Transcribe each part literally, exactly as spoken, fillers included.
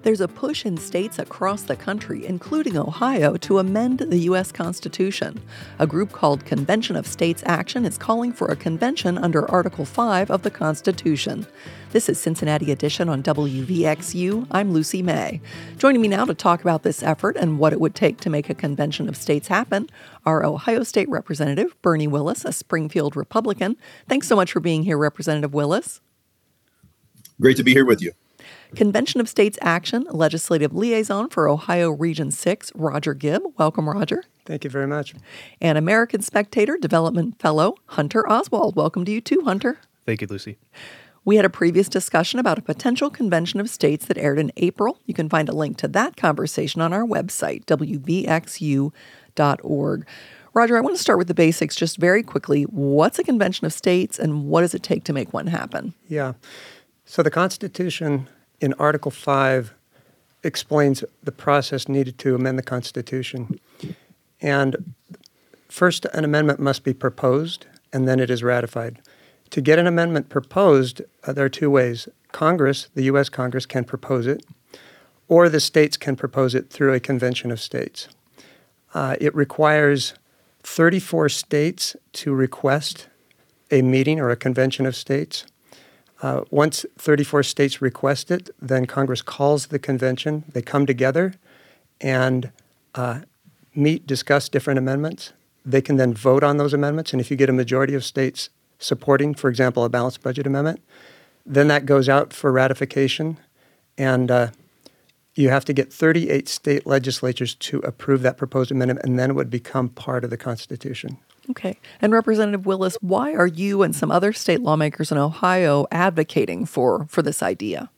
There's a push in states across the country, including Ohio, to amend the U S Constitution. A group called Convention of States Action is calling for a convention under Article five of the Constitution. This is Cincinnati Edition on W V X U. I'm Lucy May. Joining me now to talk about this effort and what it would take to make a convention of states happen are Ohio State Representative Bernie Willis, a Springfield Republican. Thanks so much for being here, Representative Willis. Great to be here with you. Convention of States Action Legislative Liaison for Ohio Region six, Roger Gibb. Welcome, Roger. Thank you very much. And American Spectator Development Fellow Hunter Oswald. Welcome to you too, Hunter. Thank you, Lucy. We had a previous discussion about a potential convention of states that aired in April. You can find a link to that conversation on our website, W V X U dot org. Roger, I want to start with the basics just very quickly. What's a convention of states and what does it take to make one happen? Yeah. So the Constitution in Article five explains the process needed to amend the Constitution. And first, an amendment must be proposed, and then it is ratified. To get an amendment proposed, uh, there are two ways. Congress, the U S Congress, can propose it, or the states can propose it through a convention of states. Uh, it requires thirty-four states to request a meeting or a convention of states. Uh, once thirty-four states request it, then Congress calls the convention. They come together and uh, meet, discuss different amendments. They can then vote on those amendments. And if you get a majority of states supporting, for example, a balanced budget amendment, then that goes out for ratification. And uh, you have to get thirty-eight state legislatures to approve that proposed amendment, and then it would become part of the Constitution. Okay. And Representative Willis, why are you and some other state lawmakers in Ohio advocating for, for this idea?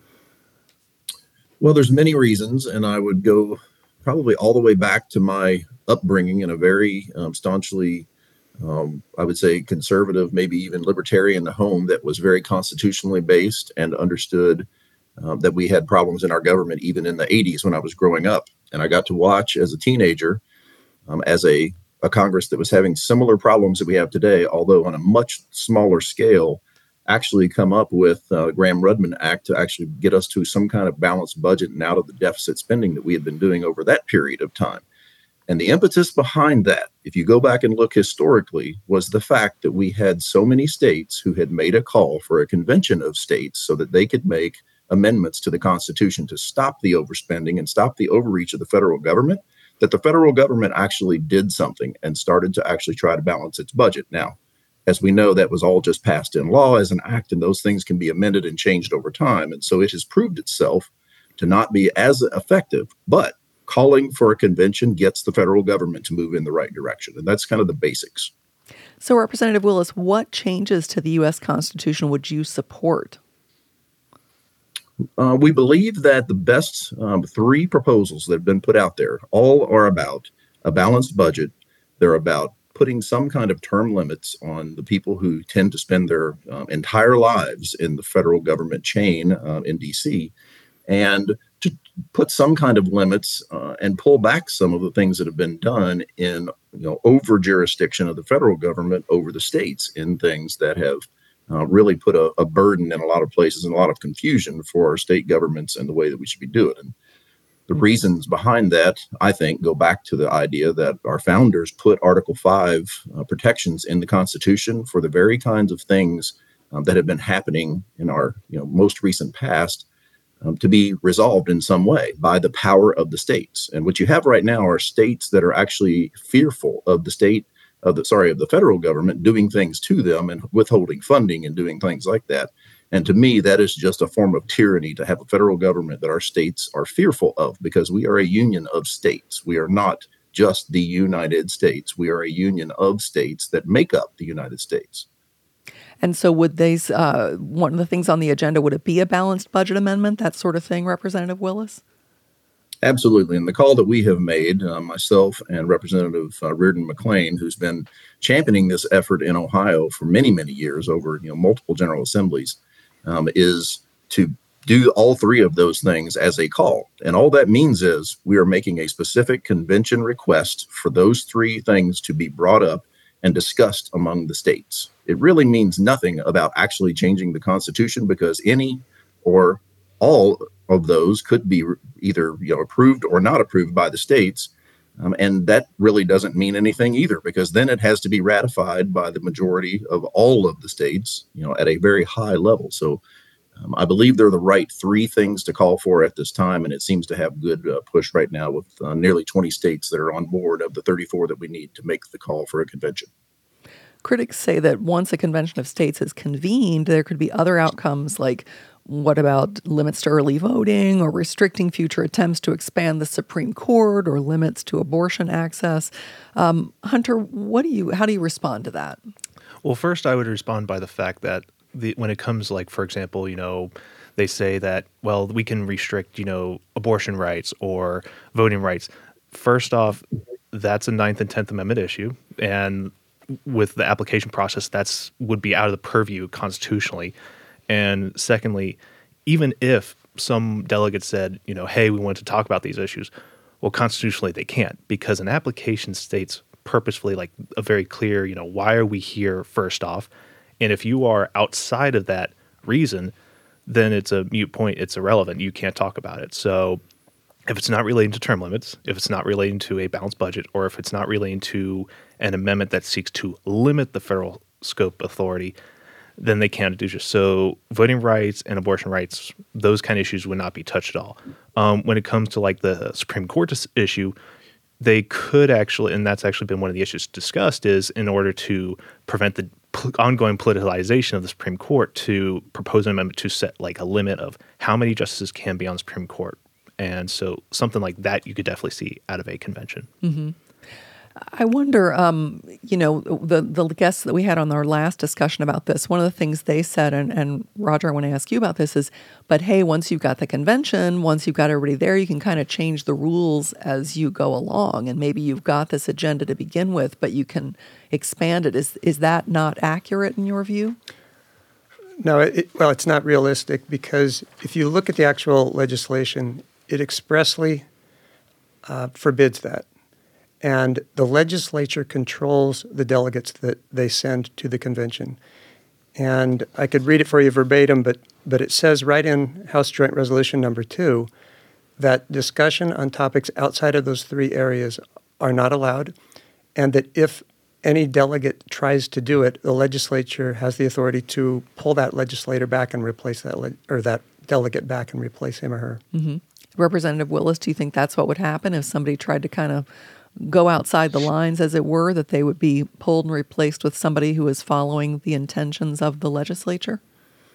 Well, there's many reasons, and I would go probably all the way back to my upbringing in a very um, staunchly, um, I would say, conservative, maybe even libertarian home that was very constitutionally based and understood uh, that we had problems in our government even in the eighties when I was growing up. And I got to watch as a teenager, um, as a a Congress that was having similar problems that we have today, although on a much smaller scale, actually come up with uh, Gramm-Rudman Act to actually get us to some kind of balanced budget and out of the deficit spending that we had been doing over that period of time. And the impetus behind that, if you go back and look historically, was the fact that we had so many states who had made a call for a convention of states so that they could make amendments to the Constitution to stop the overspending and stop the overreach of the federal government, that the federal government actually did something and started to actually try to balance its budget. Now, as we know, that was all just passed in law as an act, and those things can be amended and changed over time. And so it has proved itself to not be as effective, but calling for a convention gets the federal government to move in the right direction. And that's kind of the basics. So, Representative Willis, what changes to the U S Constitution would you support? Uh, we believe that the best um, three proposals that have been put out there all are about a balanced budget. They're about putting some kind of term limits on the people who tend to spend their um, entire lives in the federal government chain uh, in D C, and to put some kind of limits uh, and pull back some of the things that have been done in, you know, over jurisdiction of the federal government over the states in things that have Uh, really put a, a burden in a lot of places and a lot of confusion for our state governments and the way that we should be doing it. And the reasons behind that, I think, go back to the idea that our founders put Article five uh, protections in the Constitution for the very kinds of things um, that have been happening in our you know, most recent past um, to be resolved in some way by the power of the states. And what you have right now are states that are actually fearful of the state of the sorry of the federal government doing things to them and withholding funding and doing things like that. And to me, that is just a form of tyranny to have a federal government that our states are fearful of, because we are a union of states. We are not just the United States. We are a union of states that make up the United States. And so would these, uh, one of the things on the agenda, would it be a balanced budget amendment, that sort of thing, Representative Willis? Absolutely. And the call that we have made, uh, myself and Representative uh, Reardon McClain, who's been championing this effort in Ohio for many, many years over you know multiple General Assemblies, um, is to do all three of those things as a call. And all that means is we are making a specific convention request for those three things to be brought up and discussed among the states. It really means nothing about actually changing the Constitution, because any or all of those could be either you know approved or not approved by the states. Um, and that really doesn't mean anything either, because then it has to be ratified by the majority of all of the states, you know, at a very high level. So um, I believe they're the right three things to call for at this time, and it seems to have good uh, push right now with uh, nearly twenty states that are on board of the thirty-four that we need to make the call for a convention. Critics say that once a convention of states is convened, there could be other outcomes like what about limits to early voting or restricting future attempts to expand the Supreme Court or limits to abortion access? Um, Hunter, what do you? How do you respond to that? Well, first, I would respond by the fact that the, when it comes, like, for example, you know, they say that, well, we can restrict, you know, abortion rights or voting rights. First off, that's a Ninth and Tenth Amendment issue, and with the application process, that's would be out of the purview constitutionally. And secondly, even if some delegates said, you know, hey, we want to talk about these issues, well, constitutionally they can't, because an application states purposefully, like, a very clear, you know, why are we here first off? And if you are outside of that reason, then it's a moot point. It's irrelevant. You can't talk about it. So if it's not relating to term limits, if it's not relating to a balanced budget, or if it's not relating to an amendment that seeks to limit the federal scope authority, then they can't do just so. Voting rights and abortion rights, those kind of issues would not be touched at all. Um, when it comes to like the Supreme Court issue, they could actually, and that's actually been one of the issues discussed, is in order to prevent the p- ongoing politicization of the Supreme Court, to propose an amendment to set like a limit of how many justices can be on the Supreme Court. And so something like that you could definitely see out of a convention. Mm-hmm. I wonder, um, you know, the the guests that we had on our last discussion about this, one of the things they said, and, and Roger, I want to ask you about this, is, but hey, once you've got the convention, once you've got everybody there, you can kind of change the rules as you go along. And maybe you've got this agenda to begin with, but you can expand it. Is, is that not accurate in your view? No, it, well, it's not realistic, because if you look at the actual legislation, it expressly uh, forbids that. And the legislature controls the delegates that they send to the convention. And I could read it for you verbatim, but but it says right in House Joint Resolution number two that discussion on topics outside of those three areas are not allowed, and that if any delegate tries to do it, the legislature has the authority to pull that legislator back and replace that le- or that delegate back and replace him or her. Mm-hmm. Representative Willis, do you think that's what would happen if somebody tried to kind of go outside the lines, as it were, that they would be pulled and replaced with somebody who is following the intentions of the legislature?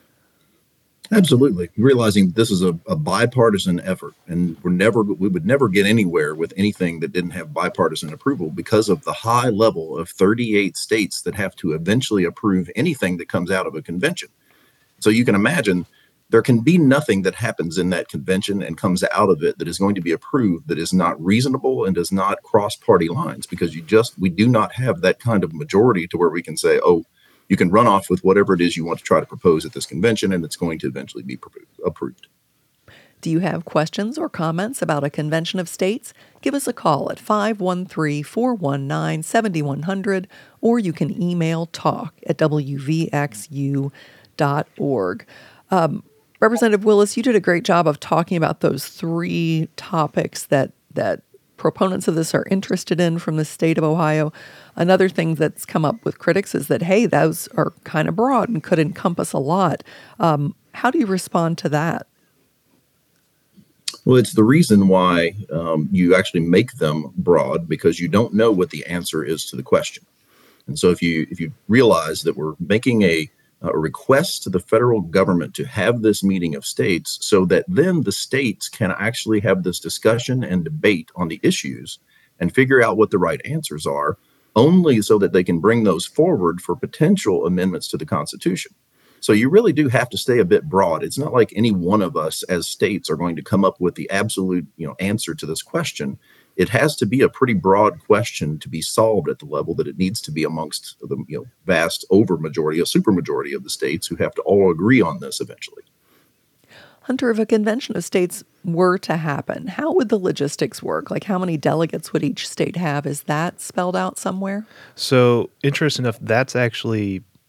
Absolutely. Realizing this is a, a bipartisan effort, and we're never we would never get anywhere with anything that didn't have bipartisan approval, because of the high level of thirty-eight states that have to eventually approve anything that comes out of a convention. So you can imagine there can be nothing that happens in that convention and comes out of it that is going to be approved that is not reasonable and does not cross party lines, because you just we do not have that kind of majority to where we can say, oh, you can run off with whatever it is you want to try to propose at this convention, and it's going to eventually be approved. Do you have questions or comments about a convention of states? Give us a call at five one three, four one nine, seven one zero zero, or you can email talk at w v x u dot org. Um, Representative Willis, you did a great job of talking about those three topics that that proponents of this are interested in from the state of Ohio. Another thing that's come up with critics is that, hey, those are kind of broad and could encompass a lot. Um, how do you respond to that? Well, it's the reason why um, you actually make them broad, because you don't know what the answer is to the question. And so if you if you realize that we're making a a request to the federal government to have this meeting of states, so that then the states can actually have this discussion and debate on the issues and figure out what the right answers are, only so that they can bring those forward for potential amendments to the Constitution. So you really do have to stay a bit broad. It's not like any one of us as states are going to come up with the absolute, you know, answer to this question. It has to be a pretty broad question to be solved at the level that it needs to be amongst the, you know, vast overmajority, a supermajority of the states who have to all agree on this eventually. Hunter, if a convention of states were to happen, how would the logistics work? Like, how many delegates would each state have? Is that spelled out somewhere? So, interesting enough, that's actually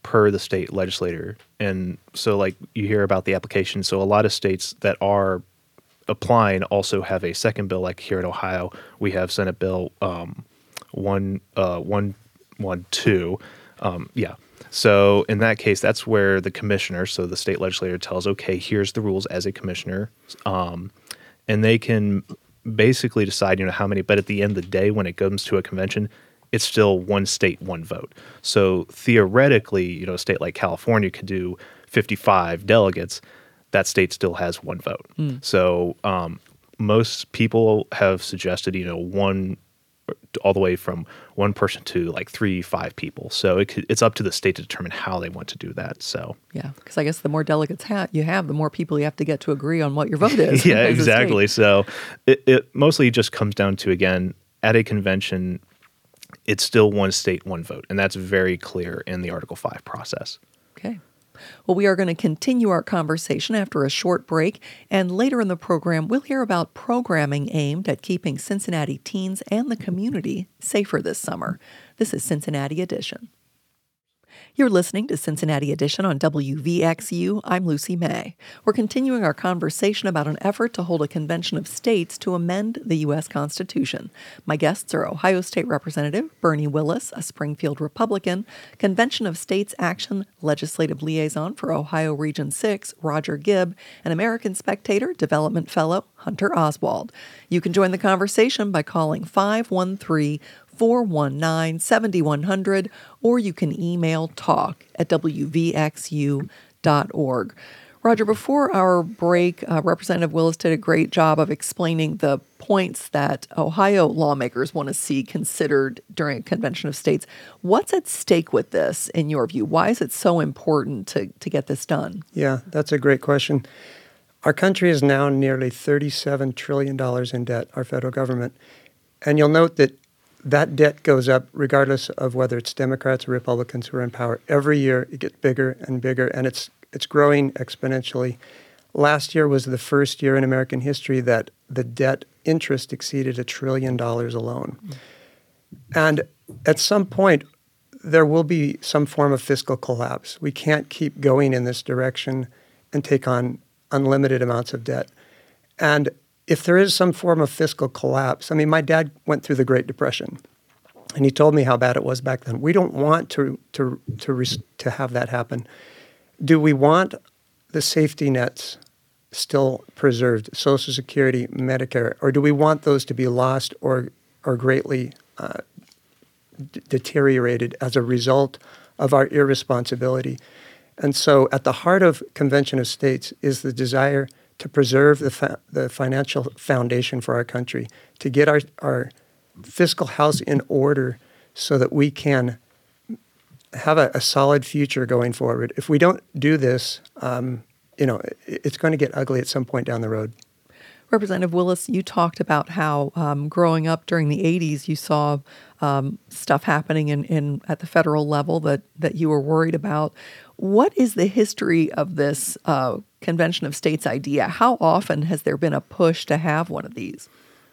per the state legislator. And so like you hear about the application. So a lot of states that are applying also have a second bill. Like here in Ohio, we have Senate Bill um, one, uh, one, one, two. Um, yeah. So in that case, that's where the commissioner, so the state legislator tells, okay, here's the rules as a commissioner. Um, and they can basically decide, you know, how many, but at the end of the day, when it comes to a convention, it's still one state, one vote. So theoretically, you know, a state like California could do fifty-five delegates. That state still has one vote. Mm. So um, most people have suggested, you know, one all the way from one person to like three, five people. So it could, it's up to the state to determine how they want to do that. So yeah, because I guess the more delegates ha- you have, the more people you have to get to agree on what your vote is. Yeah, exactly. So it, it mostly just comes down to, again, at a convention, it's still one state, one vote. And that's very clear in the Article five process. Okay. Well, we are going to continue our conversation after a short break, and later in the program, we'll hear about programming aimed at keeping Cincinnati teens and the community safer this summer. This is Cincinnati Edition. You're listening to Cincinnati Edition on W V X U. I'm Lucy May. We're continuing our conversation about an effort to hold a convention of states to amend the U S Constitution. My guests are Ohio State Representative Bernie Willis, a Springfield Republican, Convention of States Action Legislative Liaison for Ohio Region six, Roger Gibb, and American Spectator Development Fellow Hunter Oswald. You can join the conversation by calling five one three, four one nine, seven one zero zero, or you can email talk at w v x u dot org. Roger, before our break, uh, Representative Willis did a great job of explaining the points that Ohio lawmakers want to see considered during a convention of states. What's at stake with this, in your view? Why is it so important to, to get this done? Yeah, that's a great question. Our country is now nearly thirty-seven trillion dollars in debt, our federal government. And you'll note that that debt goes up regardless of whether it's Democrats or Republicans who are in power. Every year it gets bigger and bigger, and it's it's growing exponentially. Last year was the first year in American history that the debt interest exceeded a trillion dollars alone. Mm. And at some point, there will be some form of fiscal collapse. We can't keep going in this direction and take on unlimited amounts of debt. And if there is some form of fiscal collapse, I mean, my dad went through the Great Depression, and he told me how bad it was back then. We don't want to to to res- to have that happen. Do we want the safety nets still preserved, Social Security, Medicare, or do we want those to be lost or or greatly uh, d- deteriorated as a result of our irresponsibility? And so, at the heart of Convention of States is the desire to preserve the fa- the financial foundation for our country, to get our, our fiscal house in order so that we can have a, a solid future going forward. If we don't do this, um, you know, it, it's going to get ugly at some point down the road. Representative Willis, you talked about how um, growing up during the eighties, you saw um, stuff happening in, in at the federal level that, that you were worried about. What is the history of this uh, Convention of States idea? How often has there been a push to have one of these?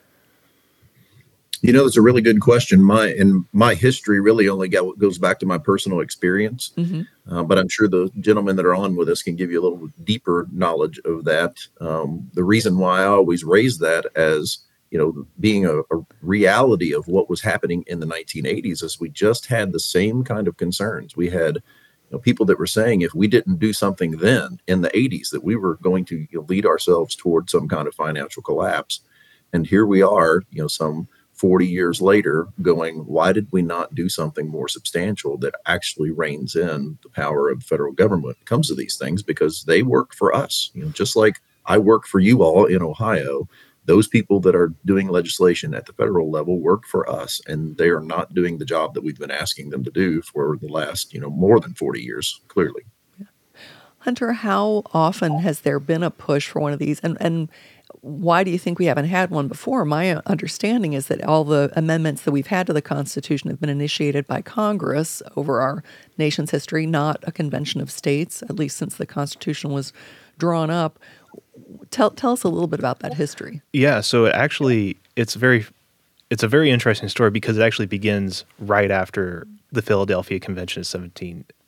You know, that's a really good question. My and my history really only got, goes back to my personal experience, mm-hmm. uh, but I'm sure the gentlemen that are on with us can give you a little deeper knowledge of that. Um, the reason why I always raise that as, you know, being a, a reality of what was happening in the nineteen eighties is we just had the same kind of concerns. We had, you know, people that were saying if we didn't do something then in the eighties that we were going to, you know, lead ourselves toward some kind of financial collapse. And here we are, you know, some forty years later going, why did we not do something more substantial that actually reins in the power of the federal government when it comes to these things? Because they work for us, you know, just like I work for you all in Ohio. Those people that are doing legislation at the federal level work for us, and they are not doing the job that we've been asking them to do for the last, you know, more than forty years, clearly. Yeah. Hunter, how often has there been a push for one of these? And, and why do you think we haven't had one before? My understanding is that all the amendments that we've had to the Constitution have been initiated by Congress over our nation's history, not a convention of states, at least since the Constitution was drawn up. Tell tell us a little bit about that history. Yeah, so it actually it's very it's a very interesting story because it actually begins right after the Philadelphia Convention of seventeen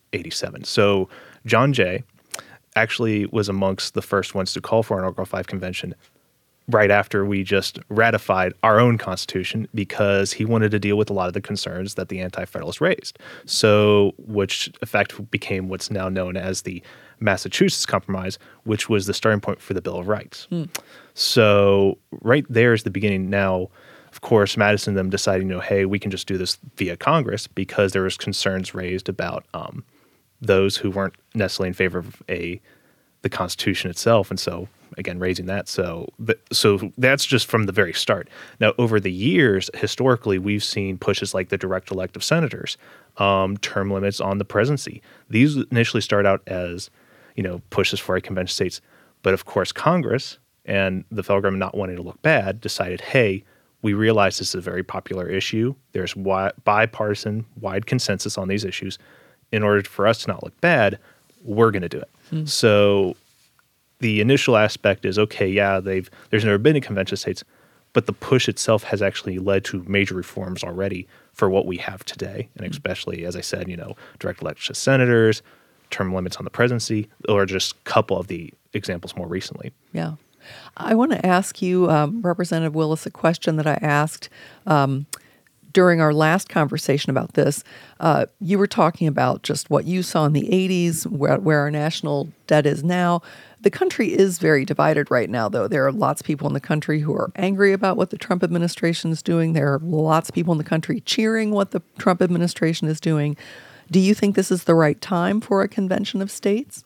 eighty-seven. So John Jay actually was amongst the first ones to call for an Article five convention right after we just ratified our own Constitution, because he wanted to deal with a lot of the concerns that the Anti-Federalists raised. So, which in fact became what's now known as the Massachusetts Compromise, which was the starting point for the Bill of Rights. Mm. So right there is the beginning. Now, of course, Madison and them deciding, you know, hey, we can just do this via Congress, because there was concerns raised about um, those who weren't necessarily in favor of a the Constitution itself, and so again raising that. So, th- so that's just from the very start. Now, over the years, historically, we've seen pushes like the direct elect of senators, um, term limits on the presidency. These initially start out as, you know, pushes for a convention of states, but of course, Congress and the federal government, not wanting to look bad, decided, hey, we realize this is a very popular issue. There's wi- bipartisan, wide consensus on these issues. In order for us to not look bad, we're going to do it. Hmm. So the initial aspect is, okay, yeah, they've there's never been a convention of states, but the push itself has actually led to major reforms already for what we have today, and especially, as I said, you know, direct election of senators, term limits on the presidency, or just a couple of the examples more recently. Yeah. I want to ask you, um, Representative Willis, a question that I asked um, during our last conversation about this. Uh, you were talking about just what you saw in the eighties, where, where our national debt is now. The country is very divided right now, though. There are lots of people in the country who are angry about what the Trump administration is doing. There are lots of people in the country cheering what the Trump administration is doing. Do you think this is the right time for a convention of states?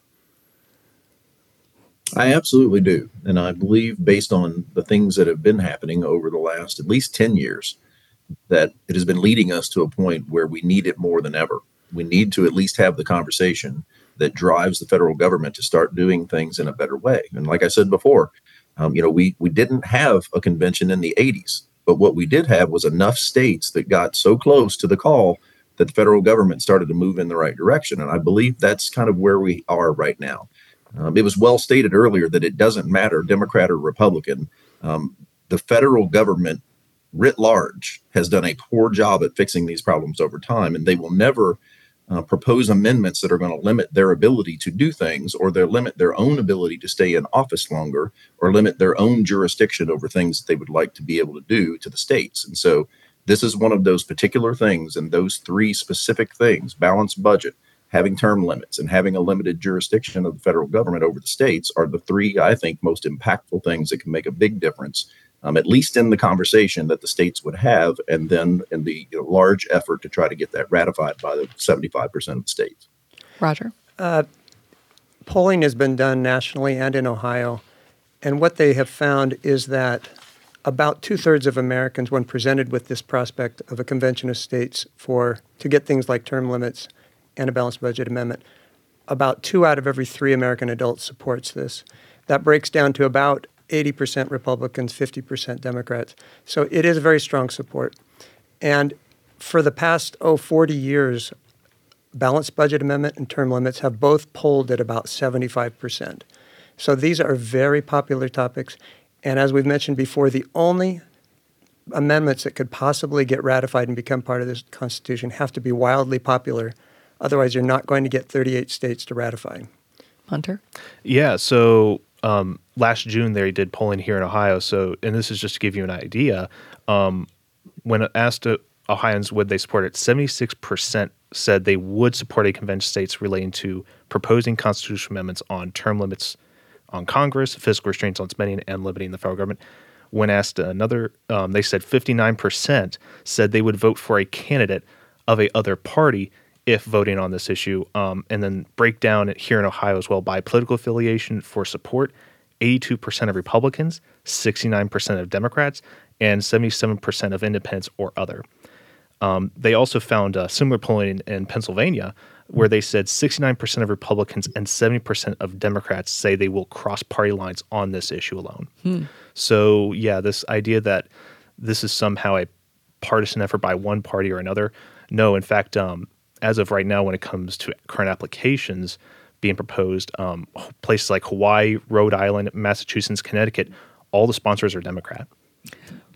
I absolutely do. And I believe, based on the things that have been happening over the last at least ten years, that it has been leading us to a point where we need it more than ever. We need to at least have the conversation that drives the federal government to start doing things in a better way. And like I said before, um, you know, we we didn't have a convention in the eighties, but what we did have was enough states that got so close to the call that the federal government started to move in the right direction. And I believe that's kind of where we are right now. Um, it was well stated earlier that it doesn't matter, Democrat or Republican. Um, the federal government writ large has done a poor job at fixing these problems over time, and they will never uh, propose amendments that are going to limit their ability to do things, or they'll limit their own ability to stay in office longer, or limit their own jurisdiction over things that they would like to be able to do to the states. And so this is one of those particular things, and those three specific things, balanced budget, having term limits, and having a limited jurisdiction of the federal government over the states, are the three, I think, most impactful things that can make a big difference, um, at least in the conversation that the states would have, and then in the you know, large effort to try to get that ratified by the seventy-five percent of the states. Roger? Uh, polling has been done nationally and in Ohio, and what they have found is that about two-thirds of Americans, when presented with this prospect of a convention of states for to get things like term limits and a balanced budget amendment, about two out of every three American adults supports this. That breaks down to about eighty percent Republicans, fifty percent Democrats. So it is very strong support. And for the past, oh, forty years, balanced budget amendment and term limits have both polled at about seventy-five percent. So these are very popular topics. And as we've mentioned before, the only amendments that could possibly get ratified and become part of this Constitution have to be wildly popular. Otherwise, you're not going to get thirty-eight states to ratify. Hunter? Yeah, so um, last June they did polling here in Ohio. So, and this is just to give you an idea. Um, when asked uh, Ohioans would they support it, seventy-six percent said they would support a convention of states relating to proposing constitutional amendments on term limits on Congress, fiscal restraints on spending, and limiting the federal government. When asked another, um, they said fifty-nine percent said they would vote for a candidate of a other party if voting on this issue, um, and then break down it here in Ohio as well by political affiliation for support. eighty-two percent of Republicans, sixty-nine percent of Democrats, and seventy-seven percent of independents or other. Um, they also found uh, similar polling in, in Pennsylvania, where they said sixty-nine percent of Republicans and seventy percent of Democrats say they will cross party lines on this issue alone. Hmm. So, yeah, this idea that this is somehow a partisan effort by one party or another, no, in fact, um, as of right now, when it comes to current applications being proposed, um, places like Hawaii, Rhode Island, Massachusetts, Connecticut, all the sponsors are Democrat.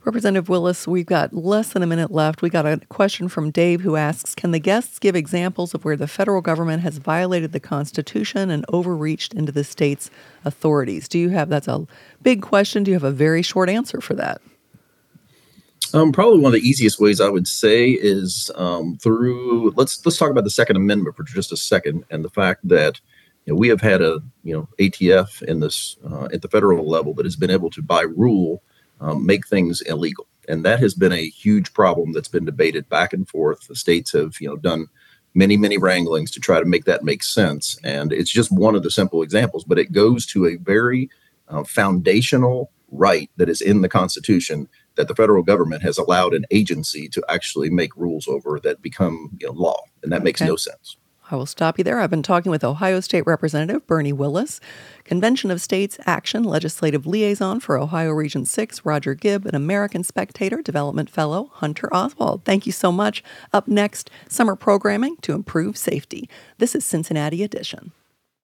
Representative Willis, we've got less than a minute left. We got a question from Dave who asks, can the guests give examples of where the federal government has violated the Constitution and overreached into the state's authorities? Do you have, that's a big question. Do you have a very short answer for that? Um, probably one of the easiest ways I would say is um, through, let's let's talk about the Second Amendment for just a second, and the fact that you know, we have had a you know A T F in this uh, at the federal level that has been able to, by rule, Um, make things illegal. And that has been a huge problem that's been debated back and forth. The states have, you know, done many, many wranglings to try to make that make sense. And it's just one of the simple examples, but it goes to a very uh, foundational right that is in the Constitution that the federal government has allowed an agency to actually make rules over that become you know, law. And that makes Okay. no sense. I will stop you there. I've been talking with Ohio State Representative Bernie Willis, Convention of States Action Legislative Liaison for Ohio Region six, Roger Gibb, and American Spectator Development Fellow, Hunter Oswald. Thank you so much. Up next, summer programming to improve safety. This is Cincinnati Edition.